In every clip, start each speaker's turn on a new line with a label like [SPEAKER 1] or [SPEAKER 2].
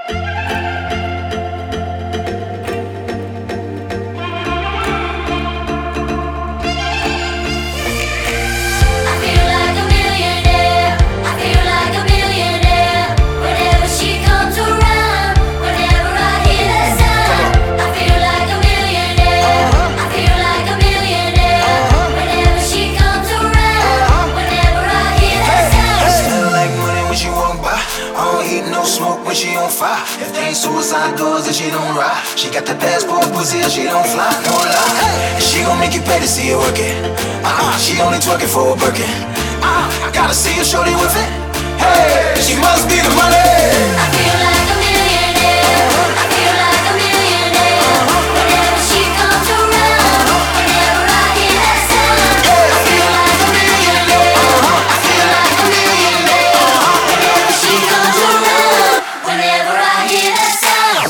[SPEAKER 1] When she on fire, if they ain't suicide doors, then she don't ride. She got the passport pussy, she don't fly, no lie. And she gon' make you pay to see her work it. She only twerking for a Birkin. I gotta see her shorty with it. Hey, she must be the money. I feel like a millionaire. I feel like a millionaire. Whenever she comes around, whenever I hear that sound. I feel like a millionaire. I feel like a millionaire. Whenever she comes around, whenever I hear that sound.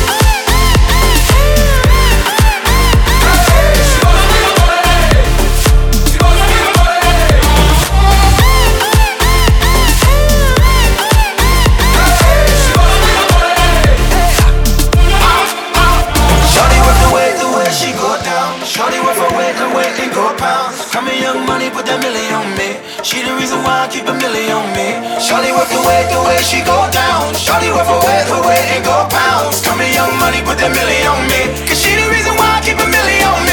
[SPEAKER 1] Coming young money, put that million on me. She the reason why I keep a million on me. Shawty work the way she go down. Shawty work her weight and go pounds. Coming young money, put that million on me. Cause she the reason why I keep a million on me.